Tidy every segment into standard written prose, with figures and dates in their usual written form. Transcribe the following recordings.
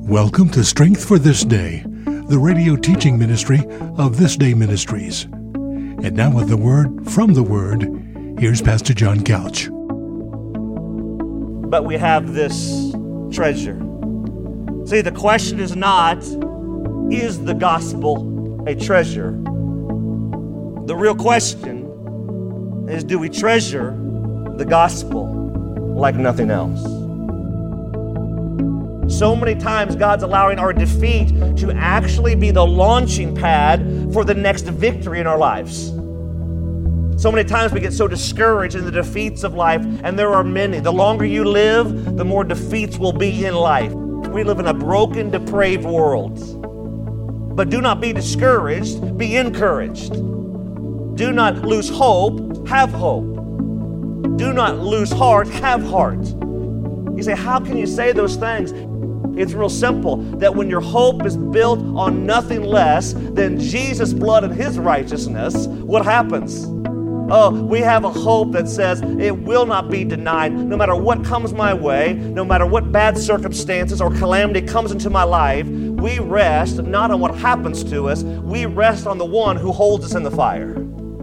Welcome to Strength for This Day, the radio teaching ministry of This Day Ministries. And now with the word from the Word, here's Pastor John Couch. But we have this treasure. See, the question is not, is the gospel a treasure? The real question is, do we treasure the gospel like nothing else? So many times God's allowing our defeat to actually be the launching pad for the next victory in our lives. So many times we get so discouraged in the defeats of life, and there are many. The longer you live, the more defeats will be in life. We live in a broken, depraved world. But do not be discouraged, be encouraged. Do not lose hope, have hope. Do not lose heart, have heart. You say, how can you say those things? It's real simple, that when your hope is built on nothing less than Jesus' blood and His righteousness, what happens? Oh, we have a hope that says it will not be denied. No matter what comes my way, no matter what bad circumstances or calamity comes into my life, we rest not on what happens to us, we rest on the one who holds us in the fire.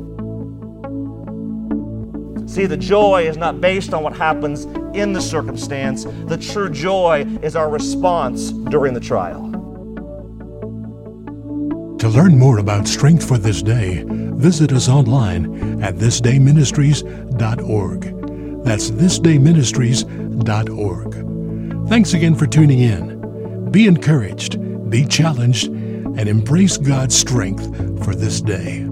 See, the joy is not based on what happens in the circumstance. The true joy is our response during the trial. To learn more about Strength for This Day, visit us online at thisdayministries.org. That's thisdayministries.org. Thanks again for tuning in. Be encouraged, be challenged, and embrace God's strength for this day.